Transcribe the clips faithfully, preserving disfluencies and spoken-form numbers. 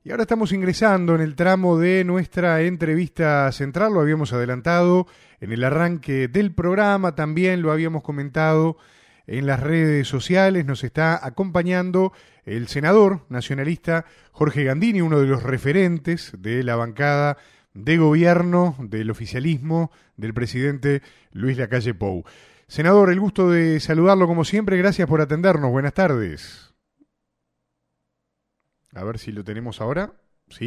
Y ahora estamos ingresando en el tramo de nuestra entrevista central, lo habíamos adelantado en el arranque del programa, también lo habíamos comentado en las redes sociales, nos está acompañando el senador nacionalista Jorge Gandini, uno de los referentes de la bancada de gobierno del oficialismo del presidente Luis Lacalle Pou. Senador, el gusto de saludarlo como siempre, gracias por atendernos, buenas tardes. A ver si lo tenemos ahora. ¿Sí?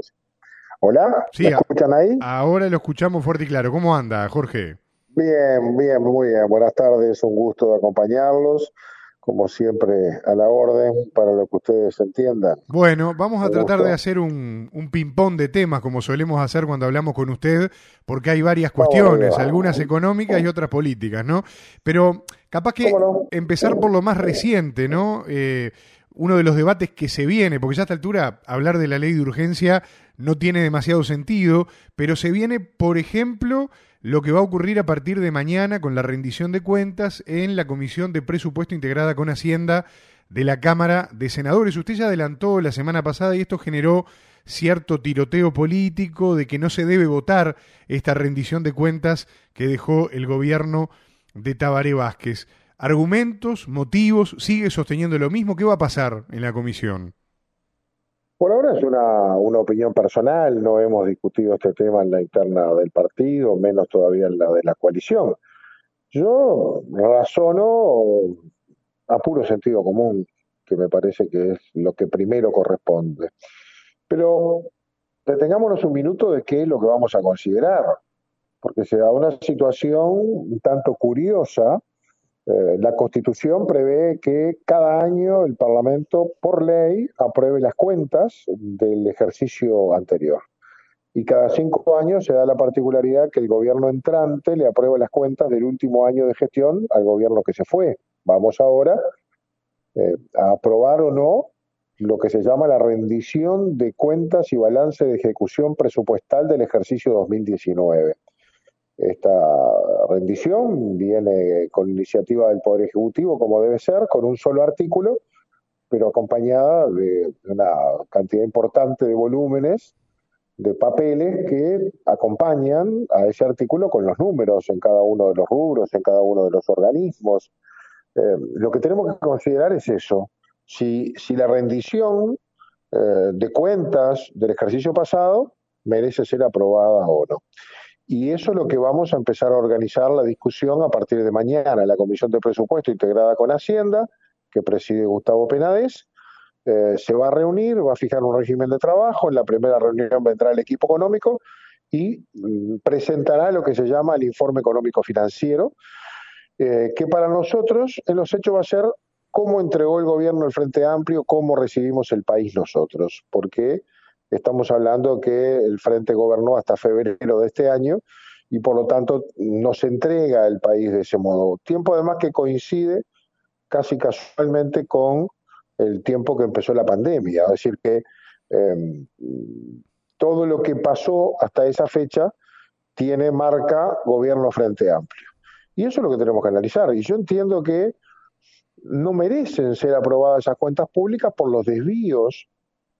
Hola, sí, ¿me escuchan ahí? Ahora lo escuchamos fuerte y claro. ¿Cómo anda, Jorge? Bien, bien, muy bien. Buenas tardes, un gusto de acompañarlos. Como siempre, a la orden para lo que ustedes entiendan. Bueno, vamos a Un tratar de gusto. hacer un, un ping-pong de temas como solemos hacer cuando hablamos con usted, porque hay varias Vamos cuestiones, arriba. algunas económicas y otras políticas, ¿no? Pero capaz ¿Cómo que no? empezar por lo más reciente, ¿no? Eh, uno de los debates que se viene, porque ya a esta altura hablar de la ley de urgencia no tiene demasiado sentido, pero se viene, por ejemplo, lo que va a ocurrir a partir de mañana con la rendición de cuentas en la Comisión de Presupuesto integrada con Hacienda de la Cámara de Senadores. Usted ya adelantó la semana pasada y esto generó cierto tiroteo político de que no se debe votar esta rendición de cuentas que dejó el gobierno de Tabaré Vázquez. ¿Argumentos, motivos? ¿Sigue sosteniendo lo mismo? ¿Qué va a pasar en la comisión? Por ahora es una, una opinión personal, no hemos discutido este tema en la interna del partido, menos todavía en la de la coalición. Yo razono a puro sentido común, que me parece que es lo que primero corresponde. Pero detengámonos un minuto de qué es lo que vamos a considerar, porque se da una situación un tanto curiosa. Eh, la Constitución prevé que cada año el Parlamento, por ley, apruebe las cuentas del ejercicio anterior. Y cada cinco años se da la particularidad que el gobierno entrante le aprueba las cuentas del último año de gestión al gobierno que se fue. Vamos ahora eh, a aprobar o no lo que se llama la rendición de cuentas y balance de ejecución presupuestal del ejercicio dos mil diecinueve. Esta rendición viene con iniciativa del Poder Ejecutivo, como debe ser, con un solo artículo, pero acompañada de una cantidad importante de volúmenes de papeles que acompañan a ese artículo con los números en cada uno de los rubros, en cada uno de los organismos. Eh, lo que tenemos que considerar es eso. Si, si la rendición eh, de cuentas del ejercicio pasado merece ser aprobada o no. Y eso es lo que vamos a empezar a organizar la discusión a partir de mañana. La Comisión de Presupuesto integrada con Hacienda, que preside Gustavo Penades, eh, se va a reunir, va a fijar un régimen de trabajo. En la primera reunión vendrá el equipo económico y mm, presentará lo que se llama el informe económico financiero, eh, que para nosotros en los hechos va a ser cómo entregó el gobierno el Frente Amplio, cómo recibimos el país nosotros, porque estamos hablando que el Frente gobernó hasta febrero de este año y por lo tanto nos entrega el país de ese modo. Tiempo además que coincide casi casualmente con el tiempo que empezó la pandemia, es decir que eh, todo lo que pasó hasta esa fecha tiene marca gobierno Frente Amplio. Y eso es lo que tenemos que analizar. Y yo entiendo que no merecen ser aprobadas esas cuentas públicas por los desvíos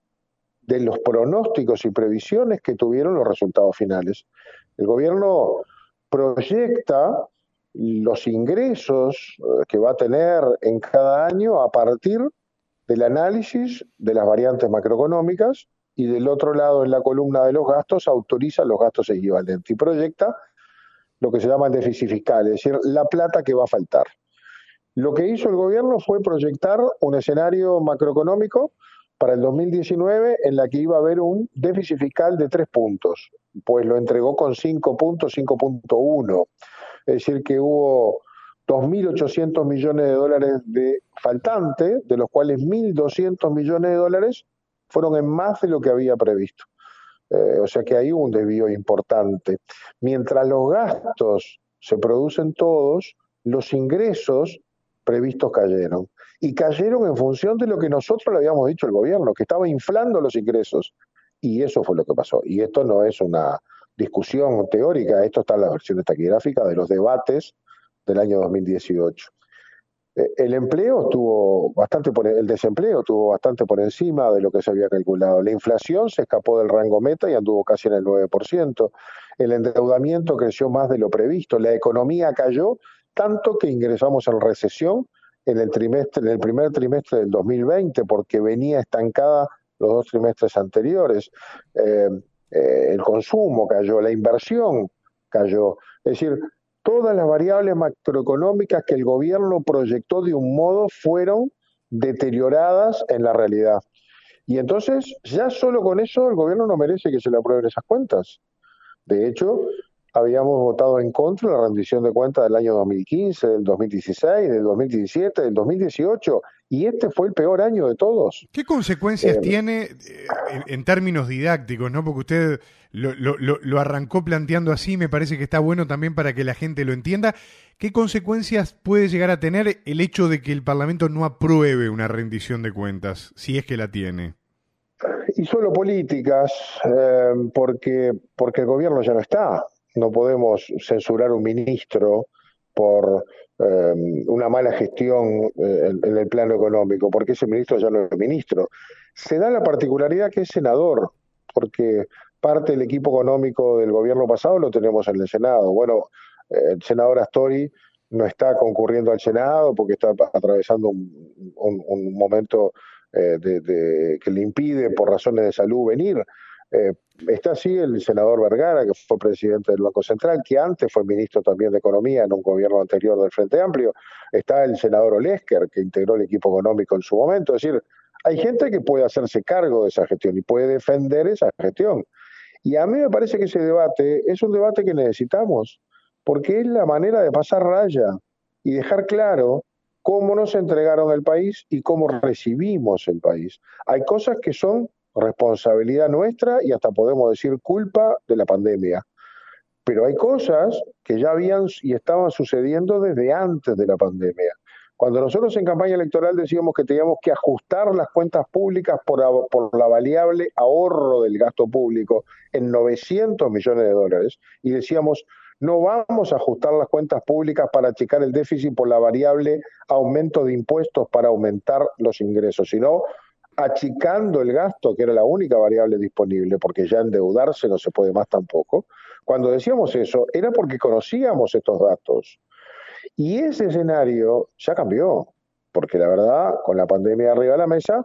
de los pronósticos y previsiones que tuvieron los resultados finales. El gobierno proyecta los ingresos que va a tener en cada año a partir del análisis de las variantes macroeconómicas y del otro lado en la columna de los gastos autoriza los gastos equivalentes y proyecta lo que se llama el déficit fiscal, es decir, la plata que va a faltar. Lo que hizo el gobierno fue proyectar un escenario macroeconómico para el dos mil diecinueve en la que iba a haber un déficit fiscal de tres puntos, pues lo entregó con cinco puntos, cinco punto uno. Es decir, que hubo dos mil ochocientos millones de dólares de faltante, de los cuales mil doscientos millones de dólares fueron en más de lo que había previsto. Eh, o sea que hay un desvío importante. Mientras los gastos se producen todos, los ingresos previstos cayeron. Y cayeron en función de lo que nosotros le habíamos dicho al gobierno, que estaba inflando los ingresos. Y eso fue lo que pasó. Y esto no es una discusión teórica, esto está en las versiones taquigráficas de los debates del año dos mil dieciocho. Eh, El empleo estuvo bastante por el desempleo estuvo bastante por encima de lo que se había calculado. La inflación se escapó del rango meta y anduvo casi en el nueve por ciento. El endeudamiento creció más de lo previsto. La economía cayó tanto que ingresamos en recesión en el trimestre, en el primer trimestre del dos mil veinte, porque venía estancada los dos trimestres anteriores. Eh, eh, el consumo cayó, la inversión cayó. Es decir, todas las variables macroeconómicas que el gobierno proyectó de un modo fueron deterioradas en la realidad. Y entonces, ya solo con eso, el gobierno no merece que se le aprueben esas cuentas. De hecho, habíamos votado en contra de la rendición de cuentas del año dos mil quince, del dos mil dieciséis, del dos mil diecisiete, del dos mil dieciocho, y este fue el peor año de todos. ¿Qué consecuencias Eh, tiene eh, en, en términos didácticos, ¿no? Porque usted lo, lo, lo, lo arrancó planteando así, me parece que está bueno también para que la gente lo entienda. ¿Qué consecuencias puede llegar a tener el hecho de que el Parlamento no apruebe una rendición de cuentas, si es que la tiene? y solo políticas, eh, porque, porque el gobierno ya no está. No podemos censurar a un ministro por eh, una mala gestión eh, en, en el plano económico, porque ese ministro ya no es ministro. Se da la particularidad que es senador, porque parte del equipo económico del gobierno pasado lo tenemos en el Senado. Bueno, eh, el senador Astori no está concurriendo al Senado porque está atravesando un, un, un momento eh, de, de, que le impide por razones de salud venir. Eh, está así el senador Vergara, que fue presidente del Banco Central, que antes fue ministro también de Economía en un gobierno anterior del Frente Amplio. Está el senador Olesker, que integró el equipo económico en su momento. Es decir, hay gente que puede hacerse cargo de esa gestión y puede defender esa gestión. Y a mí me parece que ese debate es un debate que necesitamos, porque es la manera de pasar raya y dejar claro cómo nos entregaron el país y cómo recibimos el país. Hay cosas que son responsabilidad nuestra y hasta podemos decir culpa de la pandemia. Pero hay cosas que ya habían y estaban sucediendo desde antes de la pandemia. Cuando nosotros en campaña electoral decíamos que teníamos que ajustar las cuentas públicas por, por la variable ahorro del gasto público en novecientos millones de dólares, y decíamos, no vamos a ajustar las cuentas públicas para achicar el déficit por la variable aumento de impuestos para aumentar los ingresos, sino achicando el gasto, que era la única variable disponible, porque ya endeudarse no se puede más tampoco. Cuando decíamos eso, era porque conocíamos estos datos. Y ese escenario ya cambió, porque la verdad, con la pandemia arriba de la mesa,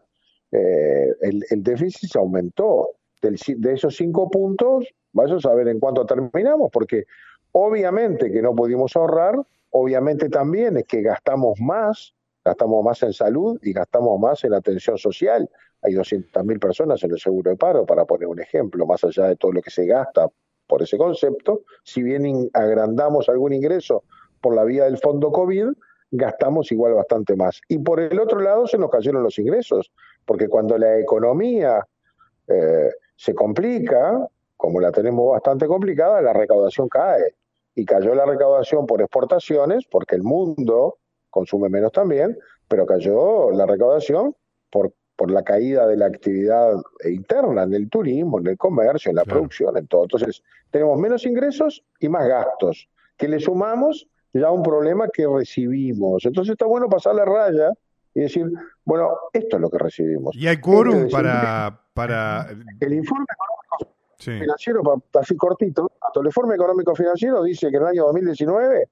eh, el, el déficit se aumentó. Del, de esos cinco puntos, vas a saber en cuánto terminamos, porque obviamente que no pudimos ahorrar, obviamente también es que gastamos más, gastamos más en salud y gastamos más en atención social. Hay doscientas mil personas en el seguro de paro, para poner un ejemplo, más allá de todo lo que se gasta por ese concepto. Si bien agrandamos algún ingreso por la vía del fondo COVID, gastamos igual bastante más. Y por el otro lado se nos cayeron los ingresos, porque cuando la economía eh, se complica, como la tenemos bastante complicada, la recaudación cae. Y cayó la recaudación por exportaciones, porque el mundo consume menos también, pero cayó la recaudación por, por la caída de la actividad interna, en el turismo, en el comercio, en la claro. producción, en todo. Entonces, tenemos menos ingresos y más gastos, que le sumamos ya un problema que recibimos. Entonces está bueno pasar la raya y decir, bueno, esto es lo que recibimos. ¿Y hay quórum para, para...? El informe económico sí. financiero, así cortito, el informe económico financiero dice que en el año dos mil diecinueve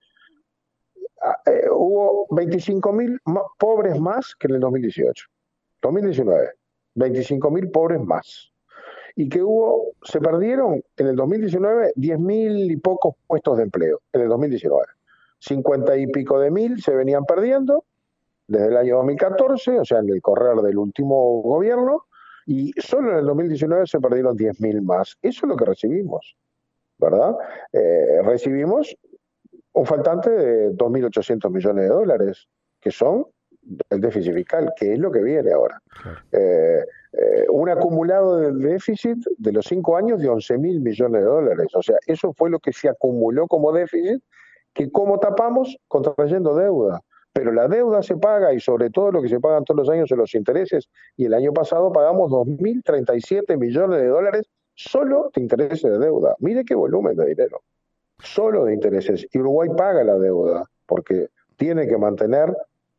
eh, hubo veinticinco mil pobres más que en el dos mil dieciocho. dos mil diecinueve, veinticinco mil pobres más. Y que hubo, se perdieron en el dos mil diecinueve diez mil y pocos puestos de empleo, en el dos mil diecinueve. cincuenta y pico de mil se venían perdiendo desde el año dos mil catorce, o sea, en el correr del último gobierno, y solo en el dos mil diecinueve se perdieron diez mil más. Eso es lo que recibimos, ¿verdad? Eh, recibimos un faltante de dos mil ochocientos millones de dólares, que son el déficit fiscal, que es lo que viene ahora. Claro. Eh, eh, un acumulado de déficit de los cinco años de once mil millones de dólares. O sea, eso fue lo que se acumuló como déficit, que ¿cómo tapamos? Contrayendo deuda. Pero la deuda se paga, y sobre todo lo que se pagan todos los años son los intereses, y el año pasado pagamos dos mil treinta y siete millones de dólares solo de intereses de deuda. Mire qué volumen de dinero, solo de intereses. Y Uruguay paga la deuda porque tiene que mantener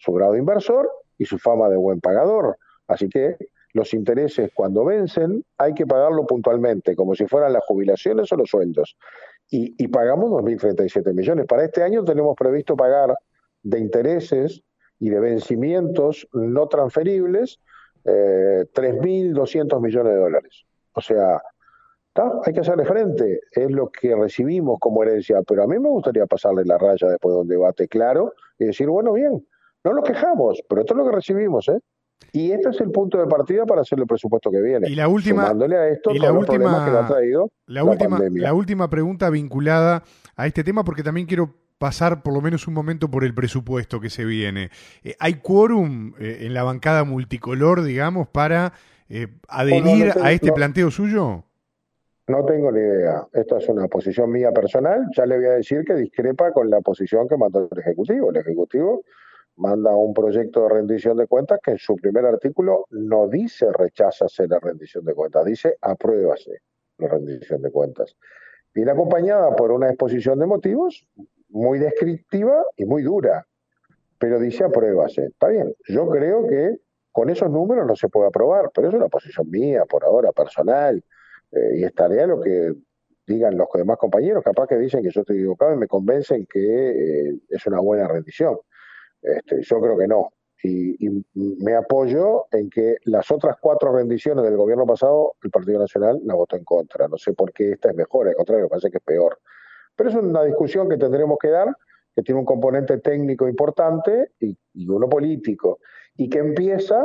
su grado inversor y su fama de buen pagador. Así que los intereses cuando vencen hay que pagarlo puntualmente, como si fueran las jubilaciones o los sueldos. Y, y pagamos dos mil treinta y siete millones. Para este año tenemos previsto pagar de intereses y de vencimientos no transferibles eh, tres mil doscientos millones de dólares. O sea, ¿tá? Hay que hacerle frente, es lo que recibimos como herencia, pero a mí me gustaría pasarle la raya después de un debate claro y decir, bueno, bien, no nos quejamos, pero esto es lo que recibimos, ¿eh? Y este es el punto de partida para hacer el presupuesto que viene, Y la última, sumándole a esto y todos la los problemas que le ha última, traído la la última, pandemia. la última pregunta vinculada a este tema, porque también quiero pasar por lo menos un momento por el presupuesto que se viene. Eh, ¿Hay quórum eh, en la bancada multicolor, digamos, para eh, adherir Bueno, no, te- a este no, planteo suyo? no tengo ni idea. Esta es una posición mía personal. Ya le voy a decir que discrepa con la posición que mandó el Ejecutivo. El Ejecutivo manda un proyecto de rendición de cuentas que en su primer artículo no dice recházase la rendición de cuentas, dice apruébase la rendición de cuentas. Viene acompañada por una exposición de motivos muy descriptiva y muy dura, pero dice apruébase. Está bien, yo creo que con esos números no se puede aprobar, pero es una posición mía por ahora, personal, eh, y estaría lo que digan los demás compañeros, capaz que dicen que yo estoy equivocado y me convencen que eh, es una buena rendición. Este, yo creo que no. Y, y me apoyo en que las otras cuatro rendiciones del gobierno pasado, el Partido Nacional la votó en contra. No sé por qué esta es mejor, al contrario, me parece que es peor. Pero es una discusión que tendremos que dar, que tiene un componente técnico importante y, y uno político, y que empieza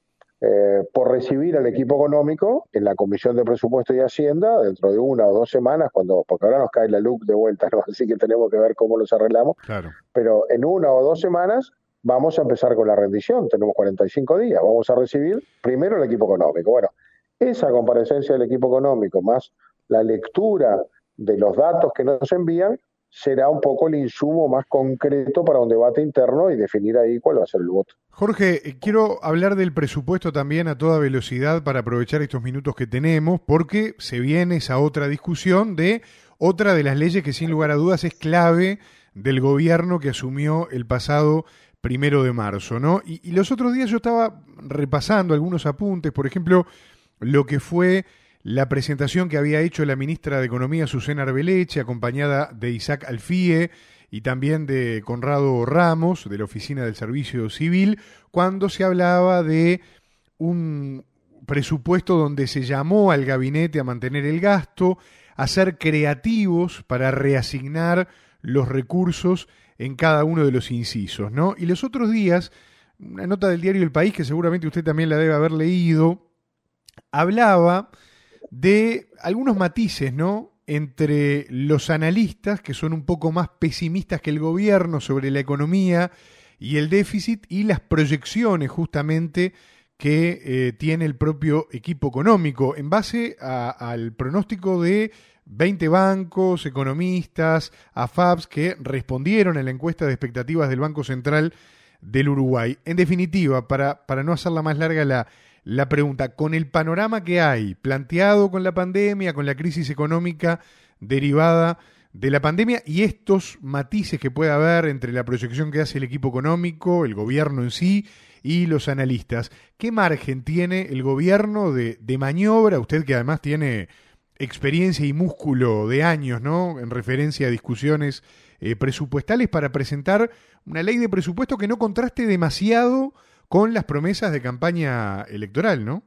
eh, por recibir al equipo económico en la Comisión de Presupuesto y Hacienda dentro de una o dos semanas, cuando, porque ahora nos cae la L U C de vuelta, ¿no? Así que tenemos que ver cómo los arreglamos, Claro. pero en una o dos semanas vamos a empezar con la rendición, tenemos cuarenta y cinco días, vamos a recibir primero el equipo económico. Bueno, esa comparecencia del equipo económico más la lectura de los datos que nos envían será un poco el insumo más concreto para un debate interno y definir ahí cuál va a ser el voto. Jorge, eh, quiero hablar del presupuesto también a toda velocidad para aprovechar estos minutos que tenemos, porque se viene esa otra discusión de otra de las leyes que sin lugar a dudas es clave del gobierno que asumió el pasado primero de marzo, ¿no? Y, y los otros días yo estaba repasando algunos apuntes, por ejemplo, lo que fue la presentación que había hecho la ministra de Economía, Susana Arbeleche, acompañada de Isaac Alfie y también de Conrado Ramos, de la Oficina del Servicio Civil, cuando se hablaba de un presupuesto donde se llamó al gabinete a mantener el gasto, a ser creativos para reasignar los recursos en cada uno de los incisos, ¿no? Y los otros días, una nota del diario El País, que seguramente usted también la debe haber leído, hablaba de algunos matices, ¿no? Entre los analistas, que son un poco más pesimistas que el gobierno sobre la economía y el déficit, y las proyecciones justamente que eh, tiene el propio equipo económico, en base a, al pronóstico de veinte bancos, economistas, A F A Ps, que respondieron a la encuesta de expectativas del Banco Central del Uruguay. En definitiva, para, para no hacerla más larga la, la pregunta, con el panorama que hay planteado con la pandemia, con la crisis económica derivada de la pandemia y estos matices que puede haber entre la proyección que hace el equipo económico, el gobierno en sí y los analistas, ¿qué margen tiene el gobierno de, de maniobra? Usted que además tiene experiencia y músculo de años, ¿no? En referencia a discusiones eh, presupuestales para presentar una ley de presupuesto que no contraste demasiado con las promesas de campaña electoral, ¿no?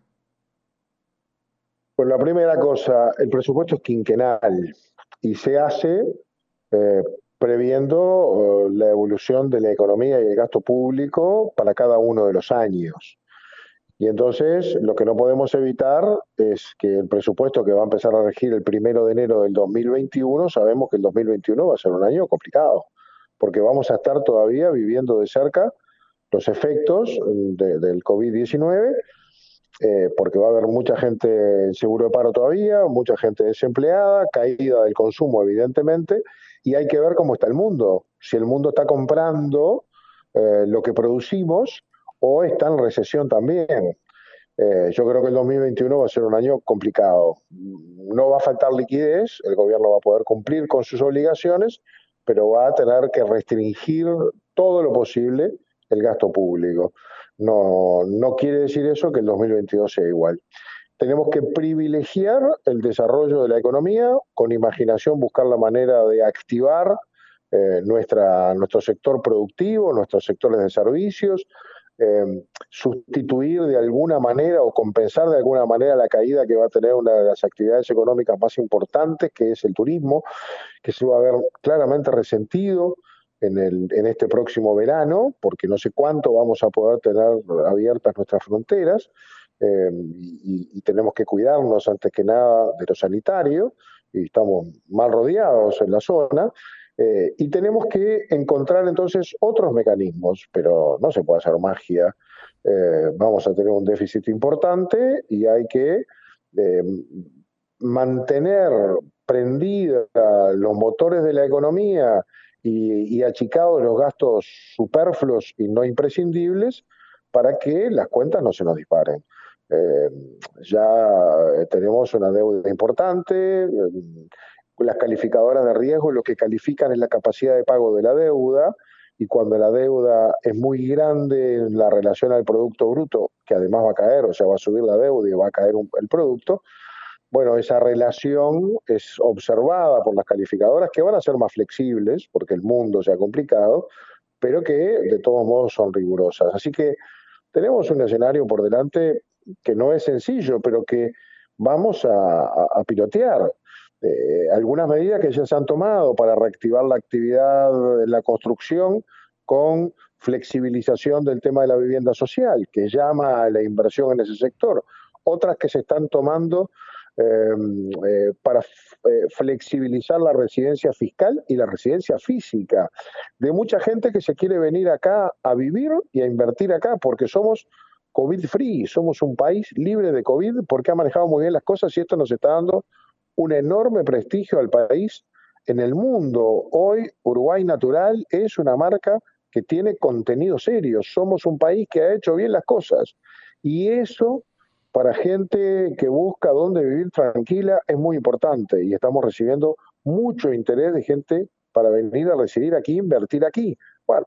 Pues la primera cosa, el presupuesto es quinquenal y se hace eh, previendo eh, la evolución de la economía y el gasto público para cada uno de los años. Y entonces lo que no podemos evitar es que el presupuesto que va a empezar a regir el primero de enero del dos mil veintiuno, sabemos que el dos mil veintiuno va a ser un año complicado, porque vamos a estar todavía viviendo de cerca los efectos de, del COVID diecinueve, eh, porque va a haber mucha gente en seguro de paro todavía, mucha gente desempleada, caída del consumo evidentemente, y hay que ver cómo está el mundo, si el mundo está comprando eh, lo que producimos o está en recesión también. Eh, yo creo que el dos mil veintiuno va a ser un año complicado. No va a faltar liquidez, el gobierno va a poder cumplir con sus obligaciones, pero va a tener que restringir todo lo posible el gasto público. No, no quiere decir eso que el dos mil veintidós sea igual. Tenemos que privilegiar el desarrollo de la economía, con imaginación buscar la manera de activar eh, nuestra, nuestro sector productivo, nuestros sectores de servicios, eh, sustituir de alguna manera o compensar de alguna manera la caída que va a tener una de las actividades económicas más importantes, que es el turismo, que se va a ver claramente resentido en, el, en este próximo verano, porque no sé cuánto vamos a poder tener abiertas nuestras fronteras. Eh, y, y tenemos que cuidarnos antes que nada de lo sanitario, y estamos mal rodeados en la zona, eh, y tenemos que encontrar entonces otros mecanismos, pero no se puede hacer magia. Eh, vamos a tener un déficit importante y hay que eh, mantener prendidos los motores de la economía y, y achicados los gastos superfluos y no imprescindibles para que las cuentas no se nos disparen. Eh, ya tenemos una deuda importante, las calificadoras de riesgo lo que califican es la capacidad de pago de la deuda, y cuando la deuda es muy grande en la relación al Producto Bruto, que además va a caer, o sea, va a subir la deuda y va a caer un, el producto, bueno, esa relación es observada por las calificadoras, que van a ser más flexibles, porque el mundo se ha complicado, pero que de todos modos son rigurosas. Así que tenemos un escenario por delante que no es sencillo, pero que vamos a, a, a pilotear. Eh, algunas medidas que ya se han tomado para reactivar la actividad en la construcción con flexibilización del tema de la vivienda social, que llama a la inversión en ese sector. Otras que se están tomando eh, eh, para eh, flexibilizar la residencia fiscal y la residencia física de mucha gente que se quiere venir acá a vivir y a invertir acá, porque somos COVID free, somos un país libre de COVID porque ha manejado muy bien las cosas, y esto nos está dando un enorme prestigio al país en el mundo. Hoy Uruguay Natural es una marca que tiene contenido serio, somos un país que ha hecho bien las cosas, y eso para gente que busca dónde vivir tranquila es muy importante, y estamos recibiendo mucho interés de gente para venir a residir aquí, invertir aquí. Bueno,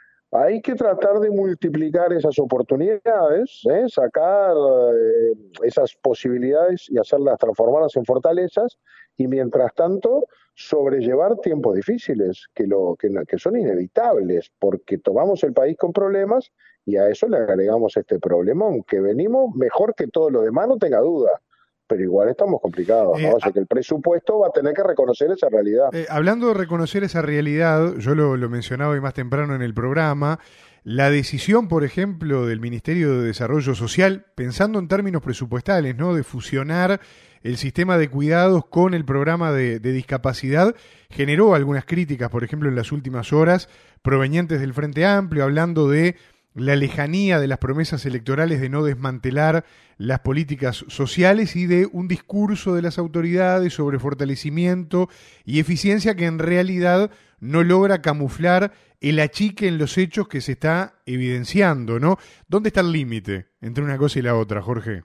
hay que tratar de multiplicar esas oportunidades, ¿eh? sacar eh, esas posibilidades y hacerlas, transformarlas en fortalezas, y mientras tanto sobrellevar tiempos difíciles que, lo, que, que son inevitables, porque tomamos el país con problemas y a eso le agregamos este problemón, que venimos mejor que todos los demás, no tenga duda, pero igual estamos complicados, ¿no? Eh, O sea que el presupuesto va a tener que reconocer esa realidad. Eh, hablando de reconocer esa realidad, yo lo, lo mencionaba hoy más temprano en el programa, la decisión, por ejemplo, del Ministerio de Desarrollo Social, pensando en términos presupuestales, ¿no?, de fusionar el sistema de cuidados con el programa de, de discapacidad, generó algunas críticas, por ejemplo, en las últimas horas, provenientes del Frente Amplio, hablando de la lejanía de las promesas electorales de no desmantelar las políticas sociales y de un discurso de las autoridades sobre fortalecimiento y eficiencia que en realidad no logra camuflar el achique en los hechos que se está evidenciando, ¿no? ¿Dónde está el límite entre una cosa y la otra, Jorge?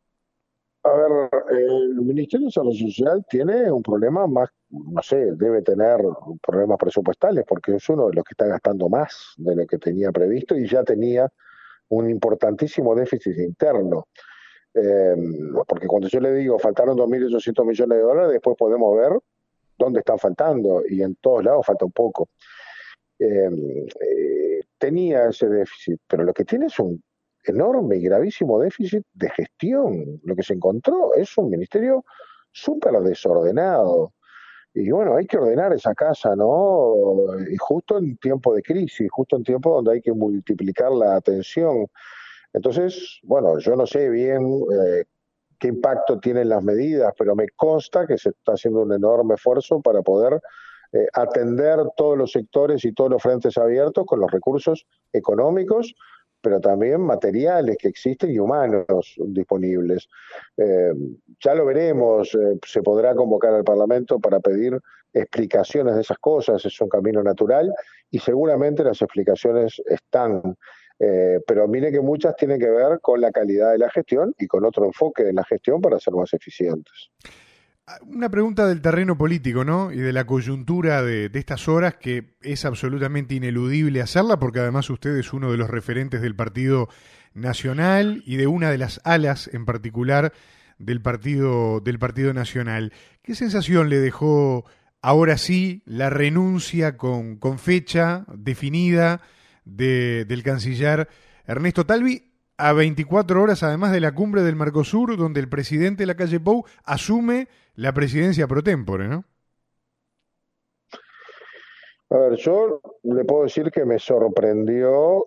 A ver, el Ministerio de Salud Social tiene un problema más, no sé, debe tener problemas presupuestales, porque es uno de los que está gastando más de lo que tenía previsto y ya tenía un importantísimo déficit interno. Eh, porque cuando yo le digo faltaron dos mil ochocientos millones de dólares, después podemos ver dónde están faltando, y en todos lados falta un poco. Eh, eh, tenía ese déficit, pero lo que tiene es un enorme y gravísimo déficit de gestión. Lo que se encontró es un ministerio súper desordenado. Y bueno, hay que ordenar esa casa, ¿no? Y justo en tiempo de crisis, justo en tiempo donde hay que multiplicar la atención. Entonces, bueno, yo no sé bien eh, qué impacto tienen las medidas, pero me consta que se está haciendo un enorme esfuerzo para poder eh, atender todos los sectores y todos los frentes abiertos con los recursos económicos, pero también materiales que existen y humanos disponibles. Eh, ya lo veremos, eh, se podrá convocar al Parlamento para pedir explicaciones de esas cosas, es un camino natural y seguramente las explicaciones están. Eh, pero mire que muchas tienen que ver con la calidad de la gestión y con otro enfoque de la gestión para ser más eficientes. Una pregunta del terreno político, ¿no? Y de la coyuntura de, de estas horas, que es absolutamente ineludible hacerla, porque además usted es uno de los referentes del Partido Nacional y de una de las alas en particular del Partido, del Partido Nacional. ¿Qué sensación le dejó ahora sí la renuncia con, con fecha definida de, del canciller Ernesto Talvi, a veinticuatro horas además de la cumbre del Mercosur, donde el presidente Lacalle Pou asume la presidencia pro tempore, ¿no? A ver, yo le puedo decir que me sorprendió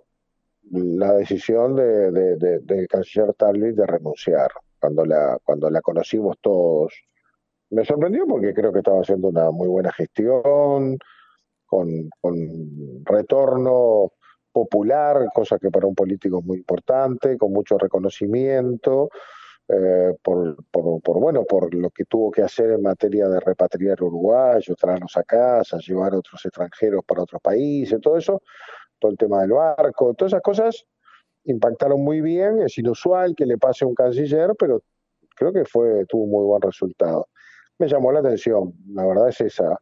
la decisión de, de- de- del canciller Talvi de renunciar cuando la, cuando la conocimos todos. Me sorprendió porque creo que estaba haciendo una muy buena gestión, con, con retorno popular, cosa que para un político es muy importante, con mucho reconocimiento, eh, por, por, por, bueno, por lo que tuvo que hacer en materia de repatriar uruguayos, traerlos a casa, llevar a otros extranjeros para otros países, todo eso, todo el tema del barco, todas esas cosas impactaron muy bien. Es inusual que le pase a un canciller, pero creo que fue, tuvo un muy buen resultado. Me llamó la atención, la verdad es esa.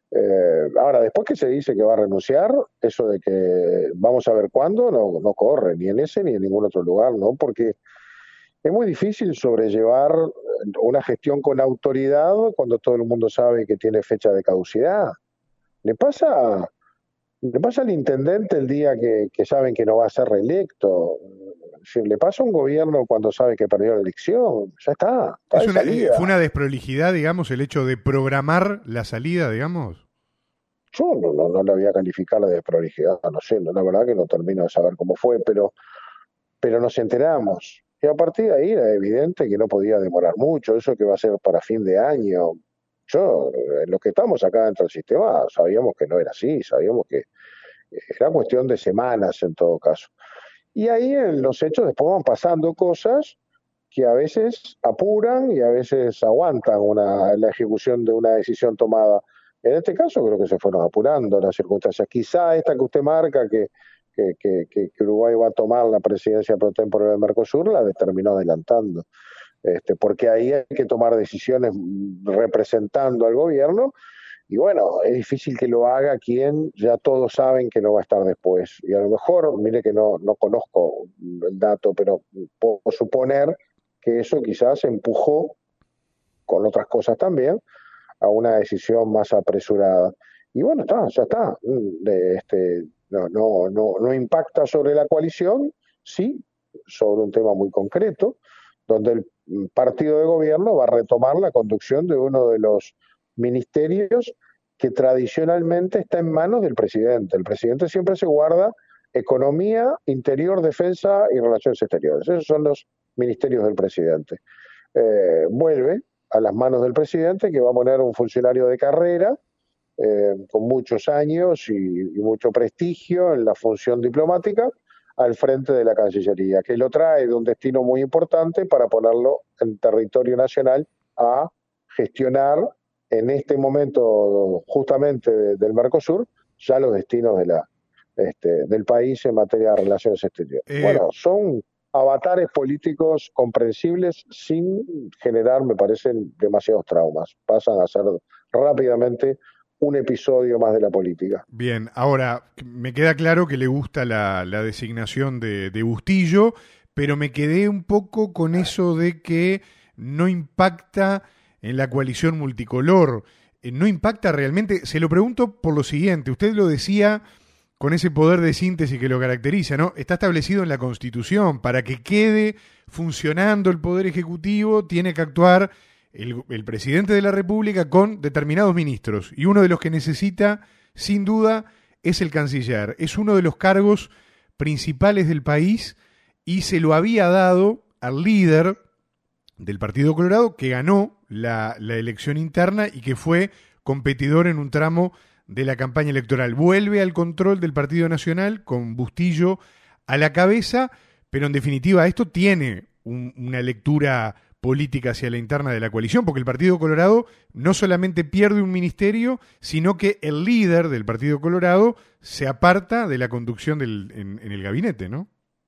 Eh, ahora, después que se dice que va a renunciar, eso de que vamos a ver cuándo, no, no corre, ni en ese ni en ningún otro lugar, ¿no? Porque es muy difícil sobrellevar una gestión con autoridad cuando todo el mundo sabe que tiene fecha de caducidad. Le pasa, le pasa al intendente el día que, que saben que no va a ser reelecto. Si le pasa a un gobierno cuando sabe que perdió la elección, ya está, está Es de una, eh, salida. fue una desprolijidad, digamos, el hecho de programar la salida, digamos. Yo no, no, no la voy a calificar de desprolijidad, no sé, no, la verdad que no termino de saber cómo fue, pero, pero nos enteramos. Y a partir de ahí era evidente que no podía demorar mucho, eso que va a ser para fin de año. Yo, eh, los que estamos acá dentro del sistema, sabíamos que no era así, sabíamos que era cuestión de semanas en todo caso. Y ahí en los hechos después van pasando cosas que a veces apuran y a veces aguantan una, la ejecución de una decisión tomada. En este caso creo que se fueron apurando las circunstancias. Quizá esta que usted marca, que, que, que, que Uruguay va a tomar la presidencia pro tempore del Mercosur, la terminó adelantando. Este, porque ahí hay que tomar decisiones representando al gobierno y bueno, es difícil que lo haga quien ya todos saben que no va a estar después. Y a lo mejor, mire que no, no conozco el dato, pero puedo suponer que eso quizás empujó, con otras cosas también, a una decisión más apresurada. Y bueno, está, ya está. De, este, no, no, no, no impacta sobre la coalición, sí, sobre un tema muy concreto, donde el partido de gobierno va a retomar la conducción de uno de los ministerios que tradicionalmente está en manos del presidente. El presidente siempre se guarda economía, interior, defensa y relaciones exteriores. Esos son los ministerios del presidente. Eh, vuelve a las manos del presidente, que va a poner un funcionario de carrera eh, con muchos años y, y mucho prestigio en la función diplomática al frente de la Cancillería, que lo trae de un destino muy importante para ponerlo en territorio nacional a gestionar en este momento justamente de, del Mercosur ya los destinos de la, este, del país en materia de relaciones exteriores. Eh, Bueno, son avatares políticos comprensibles sin generar, me parecen, demasiados traumas. Pasan a ser rápidamente un episodio más de la política. Bien, ahora me queda claro que le gusta la, la designación de, de Bustillo, pero me quedé un poco con eso de que no impacta en la coalición multicolor. Eh, no impacta realmente, se lo pregunto por lo siguiente, usted lo decía con ese poder de síntesis que lo caracteriza, ¿no? Está establecido en la Constitución, para que quede funcionando el Poder Ejecutivo tiene que actuar el, el presidente de la República con determinados ministros, y uno de los que necesita, sin duda, es el canciller. Es uno de los cargos principales del país y se lo había dado al líder del Partido Colorado, que ganó la, la elección interna y que fue competidor en un tramo de la campaña electoral. Vuelve al control del Partido Nacional con Bustillo a la cabeza, pero en definitiva esto tiene un, una lectura política hacia la interna de la coalición, porque el Partido Colorado no solamente pierde un ministerio, sino que el líder del Partido Colorado se aparta de la conducción del, en, en el gabinete, ¿no?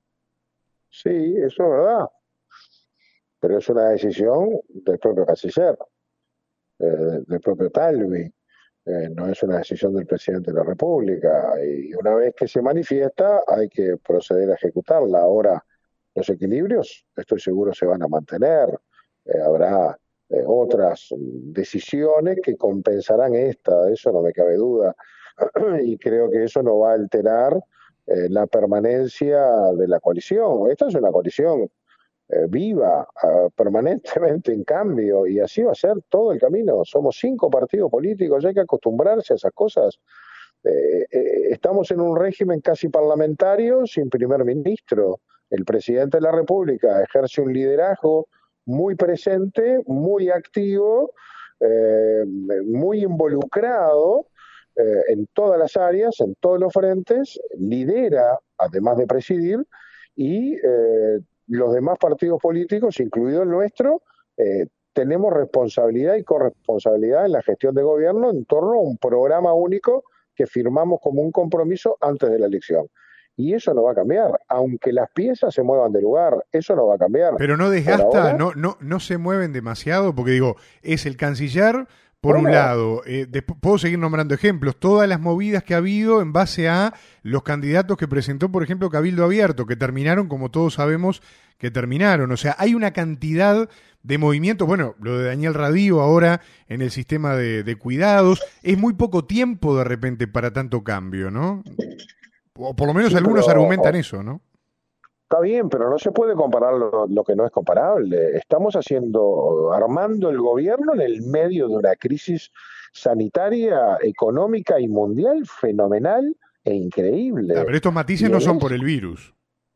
Sí, eso es verdad, pero es una decisión del propio canciller. eh, del propio Talvi, eh, no es una decisión del presidente de la República, y una vez que se manifiesta hay que proceder a ejecutarla. Ahora, los equilibrios, estoy seguro, se van a mantener, eh, habrá eh, otras decisiones que compensarán esta, de eso no me cabe duda, y creo que eso no va a alterar eh, la permanencia de la coalición. Esta es una coalición eh, viva, uh, permanentemente en cambio, y así va a ser todo el camino. Somos cinco partidos políticos, hay que acostumbrarse a esas cosas. Eh, eh, estamos en un régimen casi parlamentario sin primer ministro. El presidente de la República ejerce un liderazgo muy presente, muy activo, eh, muy involucrado eh, en todas las áreas, en todos los frentes, lidera, además de presidir, y eh, los demás partidos políticos, incluido el nuestro, eh, tenemos responsabilidad y corresponsabilidad en la gestión de gobierno en torno a un programa único que firmamos como un compromiso antes de la elección. Y eso no va a cambiar, aunque las piezas se muevan de lugar, eso no va a cambiar. Pero no desgasta, ahora, no, no, no se mueven demasiado, porque digo, es el canciller, por bueno, un lado, eh, después, puedo seguir nombrando ejemplos, todas las movidas que ha habido en base a los candidatos que presentó, por ejemplo, Cabildo Abierto, que terminaron como todos sabemos que terminaron. O sea, hay una cantidad de movimientos, bueno, lo de Daniel Radío ahora en el sistema de, de cuidados, es muy poco tiempo de repente para tanto cambio, ¿no? O por lo menos sí, algunos pero, argumentan eso, ¿no? Está bien, pero no se puede comparar lo, lo que no es comparable. Estamos haciendo, armando el gobierno en el medio de una crisis sanitaria, económica y mundial fenomenal e increíble. Ah, pero estos matices no son por el virus.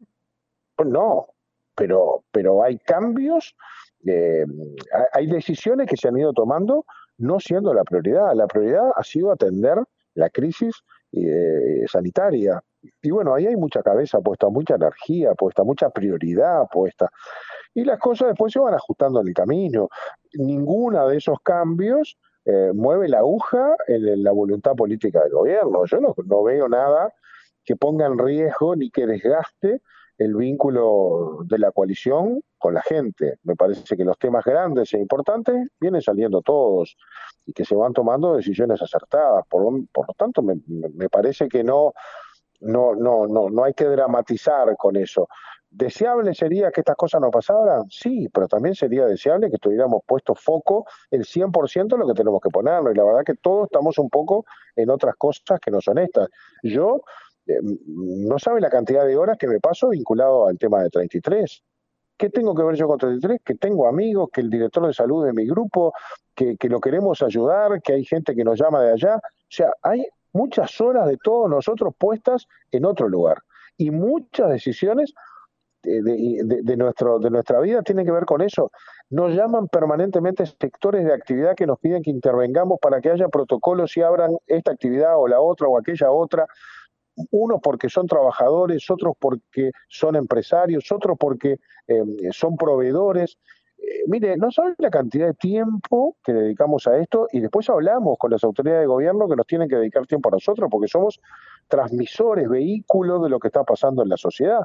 No, pero, pero hay cambios, eh, hay decisiones que se han ido tomando no siendo la prioridad. La prioridad ha sido atender la crisis eh, sanitaria. Y bueno, ahí hay mucha cabeza puesta, mucha energía puesta, mucha prioridad puesta. Y las cosas después se van ajustando en el camino. Ninguna de esos cambios eh, mueve la aguja en, en la voluntad política del gobierno. Yo no, no veo nada que ponga en riesgo ni que desgaste el vínculo de la coalición con la gente. Me parece que los temas grandes e importantes vienen saliendo todos y que se van tomando decisiones acertadas. Por, por lo tanto, me, me parece que no... No, no, no, no hay que dramatizar con eso. ¿Deseable sería que estas cosas no pasaran? Sí, pero también sería deseable que tuviéramos puesto foco el cien por ciento en lo que tenemos que ponerlo. Y la verdad que todos estamos un poco en otras cosas que no son estas. Yo, eh, no sabe la cantidad de horas que me paso vinculado al tema de treinta y tres. ¿Qué tengo que ver yo con treinta y tres? Que tengo amigos, que el director de salud de mi grupo, que, que lo queremos ayudar, que hay gente que nos llama de allá. O sea, hay muchas horas de todos nosotros puestas en otro lugar. Y muchas decisiones de, de, de, nuestro, de nuestra vida tienen que ver con eso. Nos llaman permanentemente sectores de actividad que nos piden que intervengamos para que haya protocolos y abran esta actividad o la otra o aquella otra. Unos porque son trabajadores, otros porque son empresarios, otros porque eh, son proveedores. Eh, mire, no saben la cantidad de tiempo que dedicamos a esto y después hablamos con las autoridades de gobierno que nos tienen que dedicar tiempo a nosotros porque somos transmisores, vehículos de lo que está pasando en la sociedad.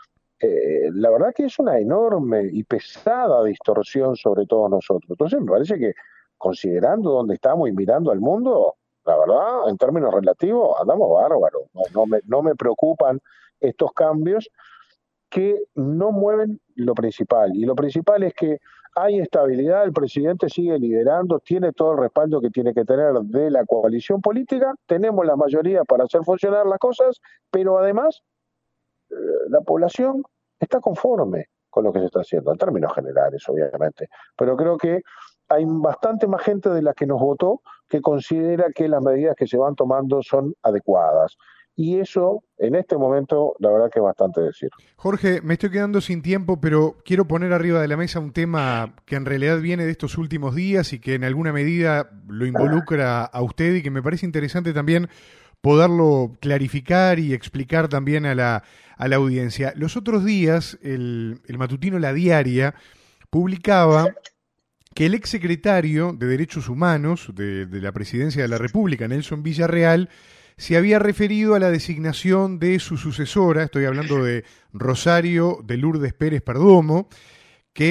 Eh, la verdad que es una enorme y pesada distorsión sobre todos nosotros. Entonces me parece que considerando dónde estamos y mirando al mundo, la verdad, en términos relativos, andamos bárbaros. No, no, me, no me preocupan estos cambios que no mueven lo principal. Y lo principal es que hay estabilidad, el presidente sigue liderando, tiene todo el respaldo que tiene que tener de la coalición política, tenemos la mayoría para hacer funcionar las cosas, pero además eh, la población está conforme con lo que se está haciendo, en términos generales, obviamente. Pero creo que hay bastante más gente de la que nos votó que considera que las medidas que se van tomando son adecuadas. Y eso, en este momento, la verdad que es bastante decir. Jorge, me estoy quedando sin tiempo, pero quiero poner arriba de la mesa un tema que en realidad viene de estos últimos días y que en alguna medida lo involucra a usted y que me parece interesante también poderlo clarificar y explicar también a la, a la audiencia. Los otros días, el, el matutino La Diaria publicaba que el exsecretario de Derechos Humanos de, de la Presidencia de la República, Nelson Villarreal, se había referido a la designación de su sucesora, estoy hablando de Rosario de Lourdes Pérez Perdomo, que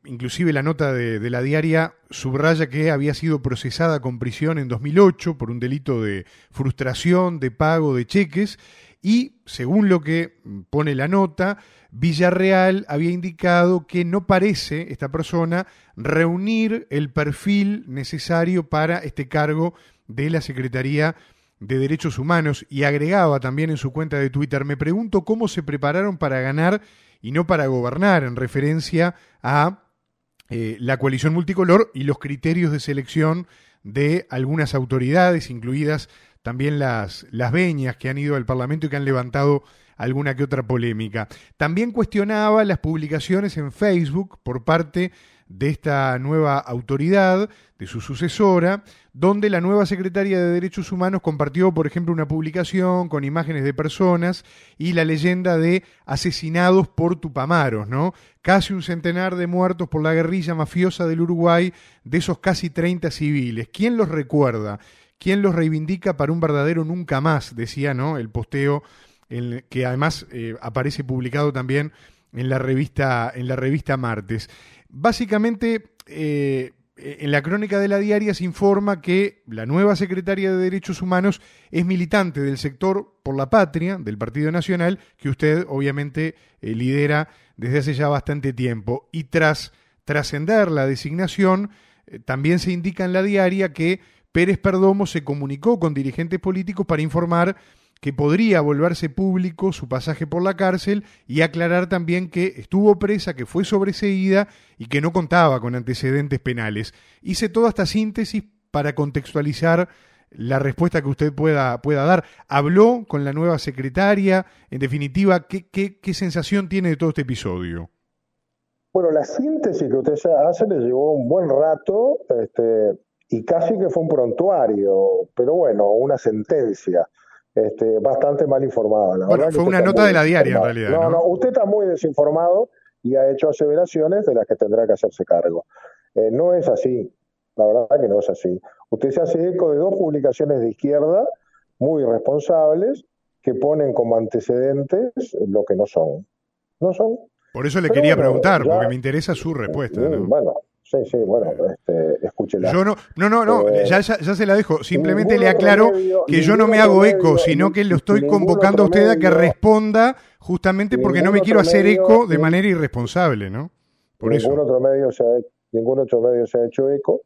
inclusive la nota de, de la diaria subraya que había sido procesada con prisión en dos mil ocho por un delito de frustración, de pago de cheques, y según lo que pone la nota, Villarreal había indicado que no parece esta persona reunir el perfil necesario para este cargo de la Secretaría de Derechos Humanos, y agregaba también en su cuenta de Twitter: me pregunto cómo se prepararon para ganar y no para gobernar, en referencia a eh, la coalición multicolor y los criterios de selección de algunas autoridades, incluidas también las, las veñas que han ido al Parlamento y que han levantado alguna que otra polémica. También cuestionaba las publicaciones en Facebook por parte de esta nueva autoridad, de su sucesora, donde la nueva secretaria de Derechos Humanos compartió, por ejemplo, una publicación con imágenes de personas y la leyenda de asesinados por Tupamaros, ¿no? Casi un centenar de muertos por la guerrilla mafiosa del Uruguay, de esos casi treinta civiles. ¿Quién los recuerda? ¿Quién los reivindica para un verdadero nunca más? Decía, ¿no?, el posteo, en, que además eh, aparece publicado también en la revista, en la revista Martes. Básicamente, eh, en la crónica de la diaria se informa que la nueva secretaria de Derechos Humanos es militante del sector Por la Patria, del Partido Nacional, que usted obviamente eh, lidera desde hace ya bastante tiempo. Y tras trascender la designación, eh, también se indica en la diaria que Pérez Perdomo se comunicó con dirigentes políticos para informar que podría volverse público su pasaje por la cárcel, y aclarar también que estuvo presa, que fue sobreseída y que no contaba con antecedentes penales. Hice toda esta síntesis para contextualizar la respuesta que usted pueda, pueda dar. ¿Habló con la nueva secretaria? En definitiva, ¿qué, qué, qué sensación tiene de todo este episodio? Bueno, la síntesis que usted hace le llevó un buen rato, este, y casi que fue un prontuario, pero bueno, una sentencia. Este, bastante mal informada. La bueno, verdad fue que una nota de la diaria en realidad. No, no, no, usted está muy desinformado y ha hecho aseveraciones de las que tendrá que hacerse cargo. Eh, no es así, la verdad que no es así. Usted se hace eco de dos publicaciones de izquierda muy responsables que ponen como antecedentes lo que no son. No son. Por eso le Pero quería bueno, preguntar, ya, porque me interesa su respuesta, ¿no? Bueno, sí, sí, bueno, este, escúchela. Yo no, no, no, no eh, ya, ya, ya se la dejo. Simplemente le otro aclaro medio, que yo no me hago medio, eco, sino que lo estoy convocando a usted a que medio, responda, justamente porque no me quiero hacer medio, eco de manera irresponsable, ¿no? Por ningún eso. Otro medio se ha, ningún otro medio se ha hecho eco,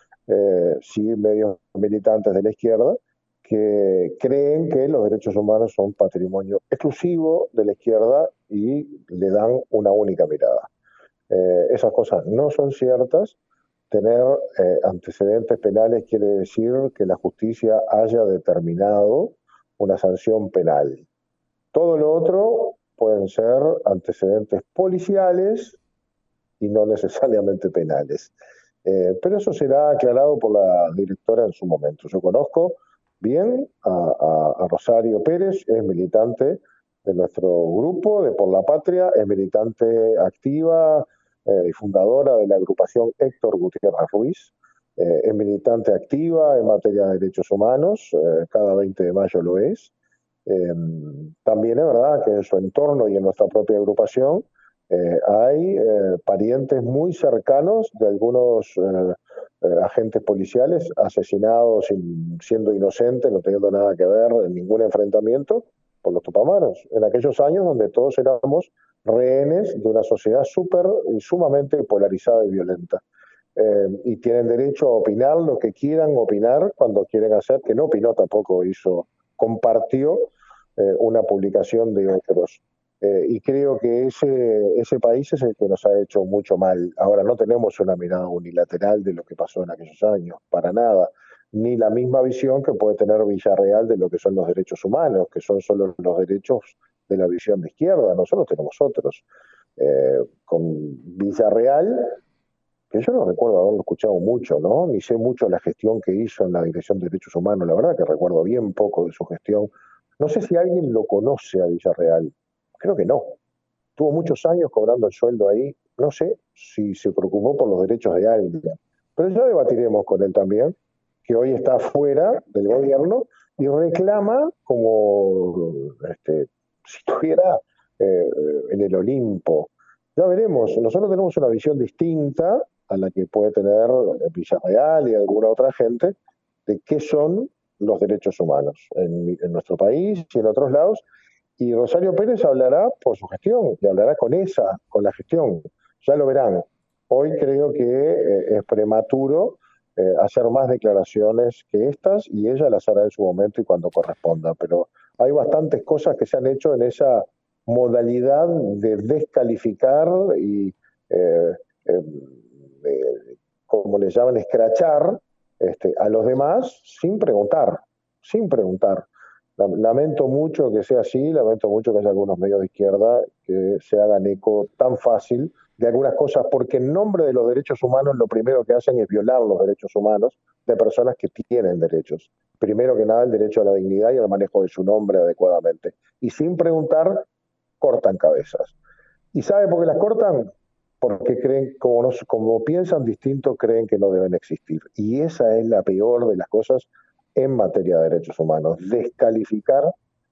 eh, sí medios militantes de la izquierda, que creen que los derechos humanos son patrimonio exclusivo de la izquierda y le dan una única mirada. Eh, esas cosas no son ciertas. Tener eh, antecedentes penales quiere decir que la justicia haya determinado una sanción penal. Todo lo otro pueden ser antecedentes policiales y no necesariamente penales. Eh, pero eso será aclarado por la directora en su momento. Yo conozco bien a, a, a Rosario Pérez, es militante de nuestro grupo de Por la Patria, es militante activa eh, y fundadora de la agrupación Héctor Gutiérrez Ruiz, eh, es militante activa en materia de derechos humanos, eh, cada veinte de mayo lo es. Eh, también es verdad que en su entorno y en nuestra propia agrupación eh, hay eh, parientes muy cercanos de algunos eh, eh, agentes policiales asesinados sin, siendo inocentes, no teniendo nada que ver en ningún enfrentamiento por los Tupamaros, en aquellos años donde todos éramos rehenes de una sociedad súper y sumamente polarizada y violenta. Eh, y tienen derecho a opinar lo que quieran opinar cuando quieren hacer, que no opinó tampoco, hizo, compartió eh, una publicación de otros. Eh, y creo que ese, ese país es el que nos ha hecho mucho mal. Ahora no tenemos una mirada unilateral de lo que pasó en aquellos años, para nada, ni la misma visión que puede tener Villarreal de lo que son los derechos humanos, que son solo los derechos de la visión de izquierda. Nosotros tenemos otros. Eh, con Villarreal, que yo no recuerdo haberlo escuchado mucho, ¿no? Ni sé mucho de la gestión que hizo en la Dirección de Derechos Humanos. La verdad que recuerdo bien poco de su gestión. No sé si alguien lo conoce a Villarreal. Creo que no. Tuvo muchos años cobrando el sueldo ahí. No sé si se preocupó por los derechos de alguien. Pero ya debatiremos con él también, que hoy está fuera del gobierno y reclama como este, si estuviera eh, en el Olimpo. Ya veremos. Nosotros tenemos una visión distinta a la que puede tener Villarreal y alguna otra gente de qué son los derechos humanos en, en nuestro país y en otros lados. Y Rosario Pérez hablará por su gestión y hablará con esa, con la gestión. Ya lo verán. Hoy creo que eh, es prematuro eh, hacer más declaraciones que estas y ella las hará en su momento y cuando corresponda. Pero hay bastantes cosas que se han hecho en esa modalidad de descalificar y, eh, eh, eh, como le llaman, escrachar este, a los demás sin preguntar, sin preguntar. Lamento mucho que sea así, lamento mucho que haya algunos medios de izquierda que se hagan eco tan fácil de algunas cosas, porque en nombre de los derechos humanos lo primero que hacen es violar los derechos humanos de personas que tienen derechos. Primero que nada el derecho a la dignidad y al manejo de su nombre adecuadamente. Y sin preguntar, cortan cabezas. ¿Y sabe por qué las cortan? Porque creen, como, no, como piensan distinto, creen que no deben existir. Y esa es la peor de las cosas en materia de derechos humanos, descalificar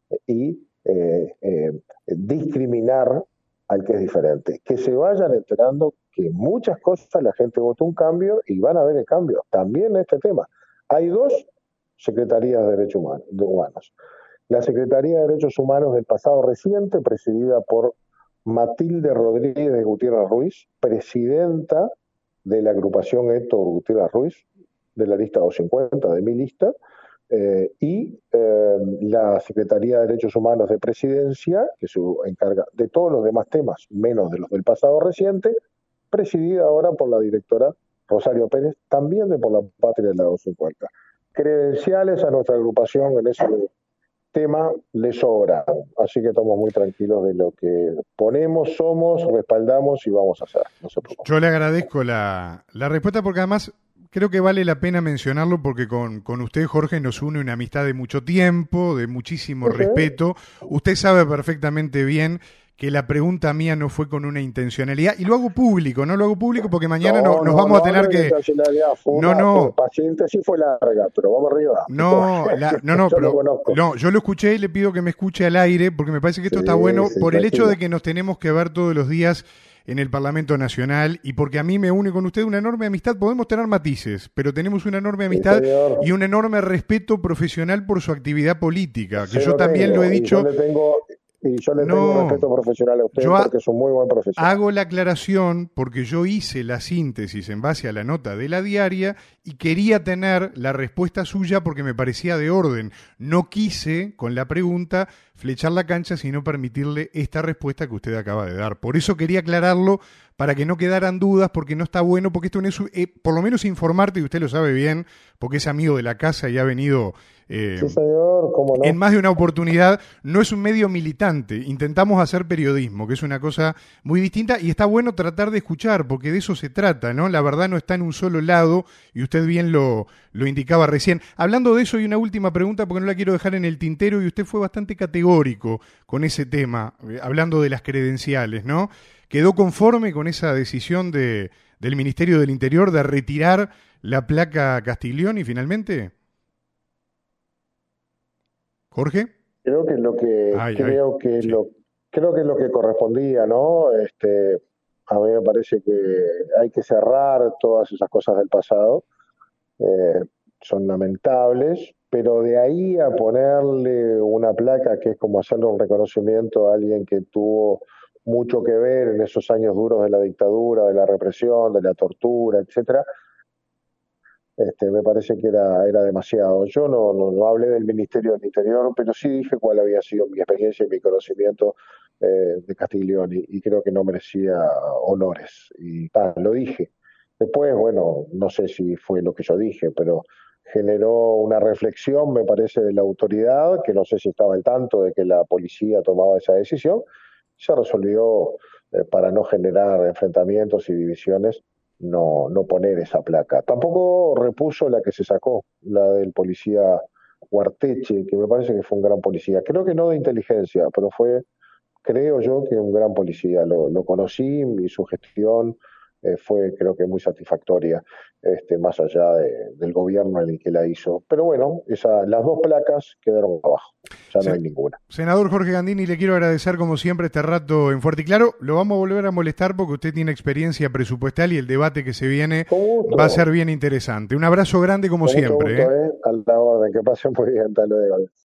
y eh, eh, discriminar al que es diferente. Que se vayan enterando que muchas cosas la gente votó un cambio y van a ver el cambio. También en este tema. Hay dos secretarías de derechos humanos. La Secretaría de Derechos Humanos del pasado reciente, presidida por Matilde Rodríguez de Gutiérrez Ruiz, presidenta de la agrupación Héctor Gutiérrez Ruiz, de la lista doscientos cincuenta, de mi lista, eh, y eh, la Secretaría de Derechos Humanos de Presidencia, que se encarga de todos los demás temas, menos de los del pasado reciente, presidida ahora por la directora Rosario Pérez, también de Por la Patria de la doscientos cincuenta. Credenciales a nuestra agrupación en ese tema le sobra, así que estamos muy tranquilos de lo que ponemos, somos, respaldamos y vamos a hacer. No se preocupe. Yo le agradezco la, la respuesta porque además creo que vale la pena mencionarlo porque con, con usted, Jorge, nos une una amistad de mucho tiempo, de muchísimo uh-huh. respeto. Usted sabe perfectamente bien que la pregunta mía no fue con una intencionalidad, y lo hago público, no lo hago público porque mañana no, no, nos vamos no, a tener no que... Fue no, una, no. Paciente sí fue larga, pero vamos arriba. No, la, no, no, yo pero lo no, yo lo escuché y le pido que me escuche al aire porque me parece que esto sí, está bueno sí, por el tranquilo. Hecho de que nos tenemos que ver todos los días en el Parlamento Nacional y porque a mí me une con usted una enorme amistad. Podemos tener matices, pero tenemos una enorme amistad sí, y un enorme respeto profesional por su actividad política, que sí, yo lo también tengo, lo he dicho... Y yo le tengo... Y yo le tengo no, respeto profesional a usted porque es un muy buen profesional. Hago la aclaración porque yo hice la síntesis en base a la nota de la diaria y quería tener la respuesta suya porque me parecía de orden. No quise, con la pregunta, flechar la cancha, sino permitirle esta respuesta que usted acaba de dar. Por eso quería aclararlo para que no quedaran dudas, porque no está bueno, porque esto no es, eh, por lo menos informarte, y usted lo sabe bien, porque es amigo de la casa y ha venido eh, sí, señor, ¿cómo no? en más de una oportunidad. No es un medio militante, intentamos hacer periodismo, que es una cosa muy distinta, y está bueno tratar de escuchar, porque de eso se trata, ¿no? La verdad no está en un solo lado, y usted bien lo, lo indicaba recién. Hablando de eso, hay una última pregunta, porque no la quiero dejar en el tintero, y usted fue bastante categórico con ese tema, eh, hablando de las credenciales, ¿no? ¿Quedó conforme con esa decisión de, del Ministerio del Interior de retirar la placa Castiglioni finalmente? ¿Jorge? Creo que es lo que ay, creo ay, que sí. lo creo que es lo que correspondía, ¿no? Este, a mí me parece que hay que cerrar todas esas cosas del pasado. Eh, son lamentables, pero de ahí a ponerle una placa que es como hacerle un reconocimiento a alguien que tuvo mucho que ver en esos años duros de la dictadura, de la represión, de la tortura, etcétera, este, me parece que era, era demasiado. Yo no, no, no hablé del Ministerio del Interior, pero sí dije cuál había sido mi experiencia y mi conocimiento eh, de Castiglioni, y creo que no merecía honores, y tal, lo dije. Después, bueno, no sé si fue lo que yo dije, pero generó una reflexión, me parece, de la autoridad, que no sé si estaba al tanto de que la policía tomaba esa decisión. Se resolvió, eh, para no generar enfrentamientos y divisiones, no, no poner esa placa. Tampoco repuso la que se sacó, la del policía Guarteche, que me parece que fue un gran policía. Creo que no de inteligencia, pero fue, creo yo, que un gran policía. Lo, lo conocí y su gestión eh, fue creo que muy satisfactoria, este, más allá de, del gobierno en el que la hizo. Pero bueno, esa, las dos placas quedaron abajo, ya no Se- hay ninguna. Senador Jorge Gandini, le quiero agradecer como siempre este rato en Fuerte y Claro. Lo vamos a volver a molestar porque usted tiene experiencia presupuestal y el debate que se viene Con gusto, va a ser bien interesante. Un abrazo grande como con mucho siempre. gusto, ¿eh? ¿eh? A la orden, que pasen muy bien, hasta luego.